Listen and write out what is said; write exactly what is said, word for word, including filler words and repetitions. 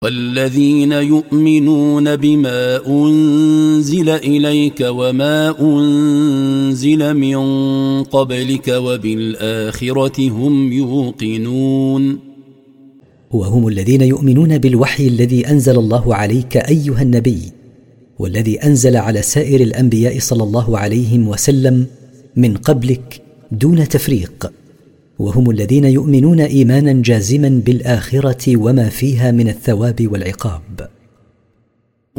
والذين يؤمنون بما أنزل إليك وما أنزل من قبلك وبالآخرة هم يوقنون. وهم الذين يؤمنون بالوحي الذي أنزل الله عليك أيها النبي، والذي أنزل على سائر الأنبياء صلى الله عليه وسلم من قبلك دون تفريق، وهم الذين يؤمنون إيمانا جازما بالآخرة وما فيها من الثواب والعقاب.